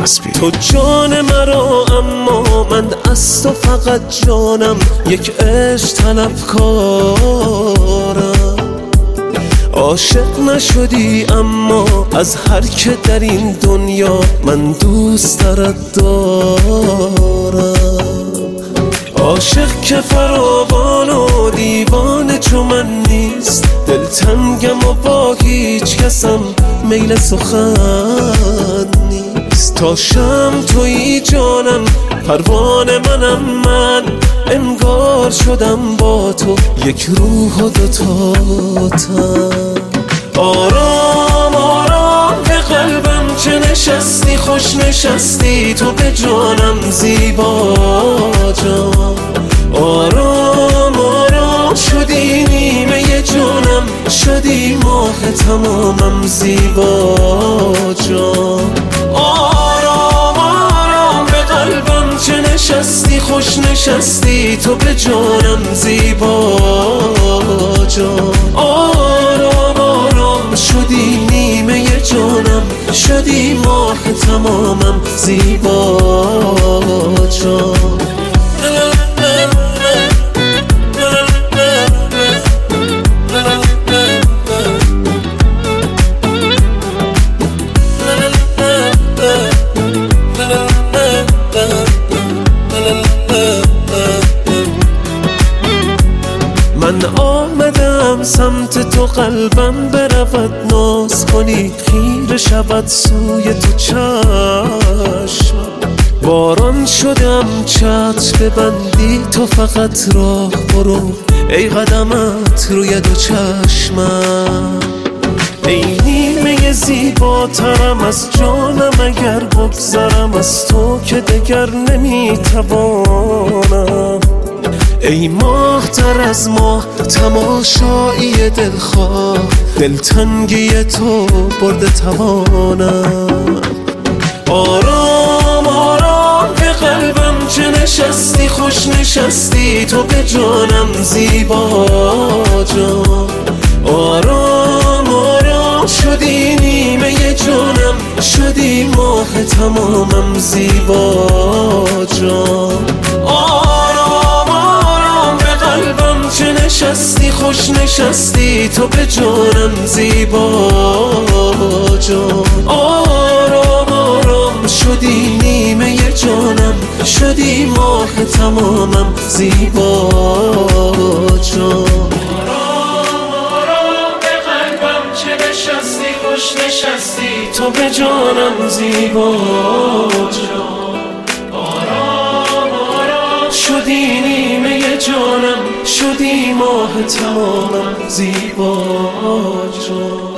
حسبی. تو جان مرا اما من از تو فقط جانم، یک عشق طلبکارم. عاشق نشدی اما از هر که در این دنیا من دوست دارم. عاشق که فراوان و دیوانه چو من نیست، دلتنگم و با هیچ کسم میل سخن نیست. تا شم تویی جانم، پروانه منم من، انگار شدم با تو یک روح و دوتا تن. آرام آرام به قلبم چه نشستی، خوش نشستی تو به جانم زیبا جان. آرام آرام شدی نیمه جانم، شدی ماه تمامم زیبا جان. آرام آرام به قلبم چه نشستی، خوش نشستی تو به جانم زیبا جان. آرام آرام شدی نیمه جانم، شدی ماه تمامم زیبا جان. من آمدم سمت تو، قلبم برود ناز کنی، خیره شود سوی تو چشم. باران شدم چتر ببندی تو فقط راه برو، ای قدمت روی دو چشمم. ای نیمه زیباترم از جانم، اگر بگذرم از تو که دگر نمیتوانم. ای ماه تر از ماه تماشایی دلخواه، دلتنگی تو برده توانم. آرام آرام به قلبم چه نشستی، خوش نشستی تو به جانم زیبا جان. آرام آرام شدی نیمه جانم، شدی ماه تمامم زیبا جان. آرام آرام به قلبم چه نشستی، خوش نشستی تو به جانم زیبا جان. آرام آرام شدی نیمه جانم، شدی ماه تمامم زیبا جان. خوش نشستی تو به جانم زیبا جان. آرام آرام شدی نیمه جانم، شدی ماه تمامم زیبا جان.